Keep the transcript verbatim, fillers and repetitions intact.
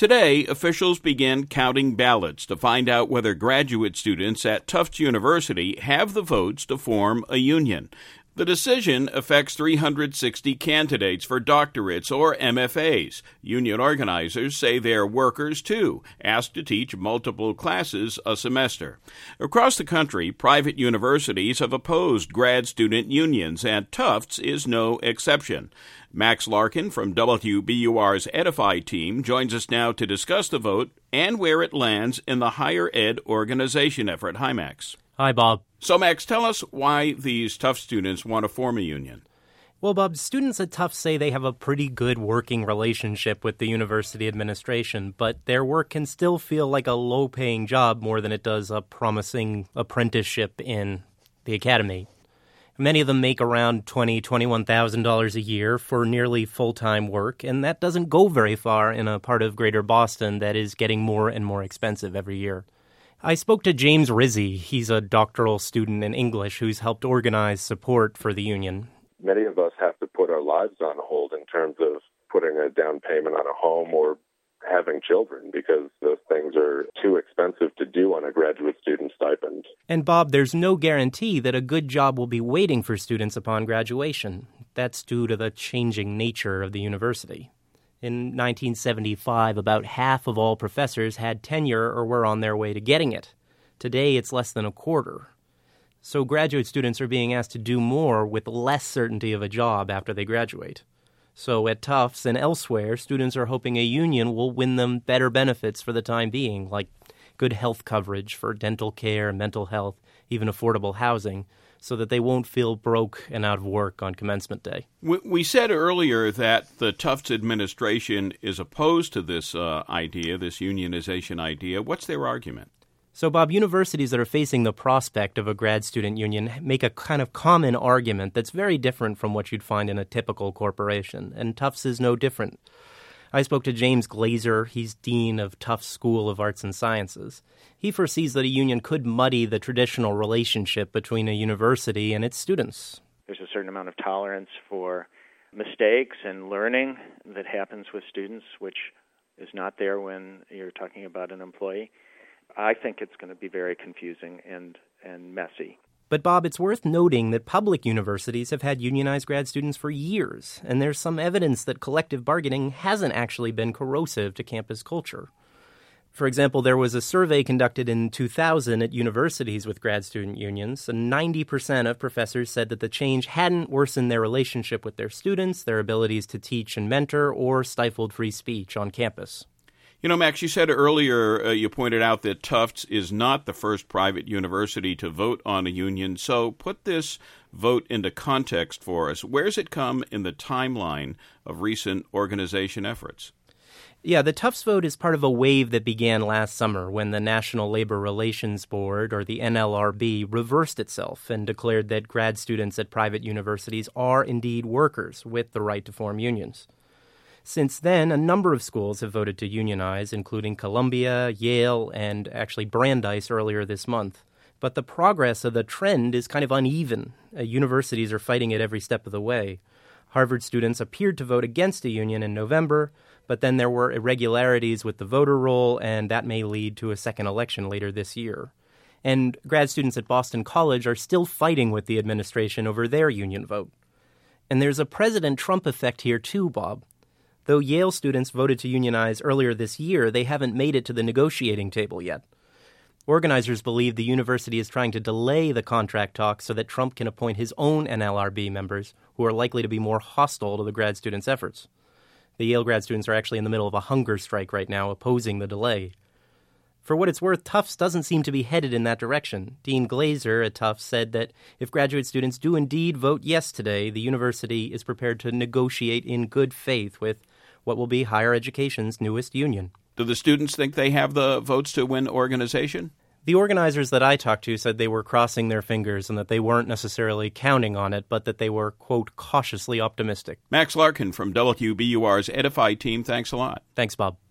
Today, officials began counting ballots to find out whether graduate students at Tufts University have the votes to form a union. The decision affects three hundred sixty candidates for doctorates or M F As. Union organizers say they're workers, too, asked to teach multiple classes a semester. Across the country, private universities have opposed grad student unions, and Tufts is no exception. Max Larkin from W B U R's Edify team joins us now to discuss the vote and where it lands in the higher ed organization effort. Hi, Max. Hi, Bob. So, Max, tell us why these Tufts students want to form a union. Well, Bob, students at Tufts say they have a pretty good working relationship with the university administration, but their work can still feel like a low-paying job more than it does a promising apprenticeship in the academy. Many of them make around twenty thousand dollars, twenty-one thousand dollars a year for nearly full-time work, and that doesn't go very far in a part of Greater Boston that is getting more and more expensive every year. I spoke to James Rizzi. He's a doctoral student in English who's helped organize support for the union. Many of us have to put our lives on hold in terms of putting a down payment on a home or having children because those things are too expensive to do on a graduate student stipend. And Bob, there's no guarantee that a good job will be waiting for students upon graduation. That's due to the changing nature of the university. In nineteen seventy-five, about half of all professors had tenure or were on their way to getting it. Today, it's less than a quarter. So graduate students are being asked to do more with less certainty of a job after they graduate. So at Tufts and elsewhere, students are hoping a union will win them better benefits for the time being, like good health coverage for dental care, mental health, even affordable housing, so that they won't feel broke and out of work on commencement day. We said earlier that the Tufts administration is opposed to this uh, idea, this unionization idea. What's their argument? So, Bob, universities that are facing the prospect of a grad student union make a kind of common argument that's very different from what you'd find in a typical corporation, and Tufts is no different. I spoke to James Glazer. He's dean of Tufts School of Arts and Sciences. He foresees that a union could muddy the traditional relationship between a university and its students. There's a certain amount of tolerance for mistakes and learning that happens with students, which is not there when you're talking about an employee. I think it's going to be very confusing and, and messy. But, Bob, it's worth noting that public universities have had unionized grad students for years, and there's some evidence that collective bargaining hasn't actually been corrosive to campus culture. For example, there was a survey conducted in two thousand at universities with grad student unions, and ninety percent of professors said that the change hadn't worsened their relationship with their students, their abilities to teach and mentor, or stifled free speech on campus. You know, Max, you said earlier, uh, you pointed out that Tufts is not the first private university to vote on a union. So put this vote into context for us. Where's it come in the timeline of recent organization efforts? Yeah, the Tufts vote is part of a wave that began last summer when the National Labor Relations Board, or the N L R B, reversed itself and declared that grad students at private universities are indeed workers with the right to form unions. Since then, a number of schools have voted to unionize, including Columbia, Yale, and actually Brandeis earlier this month. But the progress of the trend is kind of uneven. Uh, universities are fighting it every step of the way. Harvard students appeared to vote against a union in November, but then there were irregularities with the voter roll, and that may lead to a second election later this year. And grad students at Boston College are still fighting with the administration over their union vote. And there's a President Trump effect here too, Bob. Though Yale students voted to unionize earlier this year, they haven't made it to the negotiating table yet. Organizers believe the university is trying to delay the contract talks so that Trump can appoint his own N L R B members, who are likely to be more hostile to the grad students' efforts. The Yale grad students are actually in the middle of a hunger strike right now, opposing the delay. For what it's worth, Tufts doesn't seem to be headed in that direction. Dean Glazer at Tufts said that if graduate students do indeed vote yes today, the university is prepared to negotiate in good faith with what will be higher education's newest union. Do the students think they have the votes to win organization? The organizers that I talked to said they were crossing their fingers and that they weren't necessarily counting on it, but that they were, quote, cautiously optimistic. Max Larkin from W B U R's Edify team, thanks a lot. Thanks, Bob.